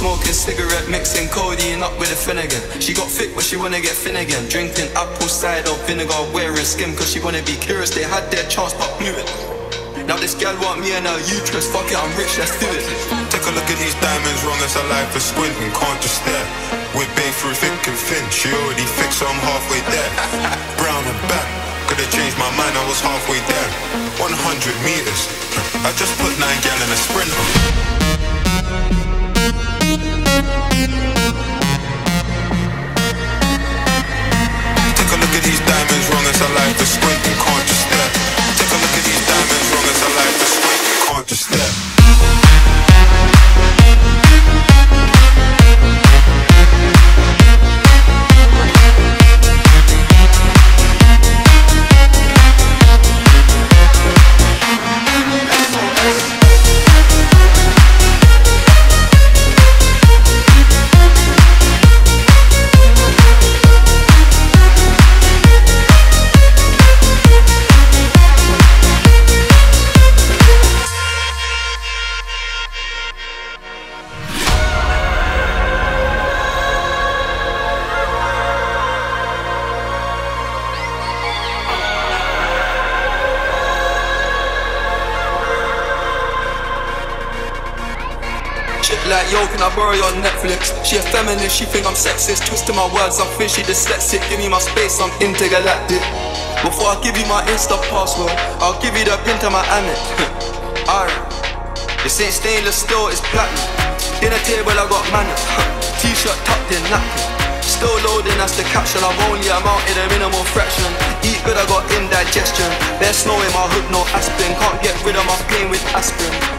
smoking cigarette, mixing codeine up with a Finnegan. She got thick but she wanna get thin again. Drinking apple cider vinegar, wearing skim cause she wanna be curious. They had their chance but blew it. Now this gal want me and her uterus. Fuck it, I'm rich, let's do it. Take a look at these diamonds, wrong as her life is squinting. Can't just stare. We're babe through thick and thin. She already fixed, so I'm halfway there. Brown and back. Could've changed my mind, I was halfway there. 100 meters. I just put 9 gal in a sprint. Take a look at these diamonds, wrong as her life is squinting. Can't just stare. Take a look at these diamonds, wrong as her life is squinting. Can't just stare. Like, yo, can I borrow your Netflix? She a feminist, she think I'm sexist. Twisting my words, I'm fishy, dyslexic. Give me my space, I'm intergalactic. Before I give you my Insta password, I'll give you the pin to my Amex. Alright, this ain't stainless steel, it's platinum. Dinner table, I got manners. T-shirt tucked in, napkin. Still loading, that's the caption. I've only amounted a minimal fraction. Eat good, I got indigestion. There's snow in my hood, no aspirin. Can't get rid of my pain with aspirin.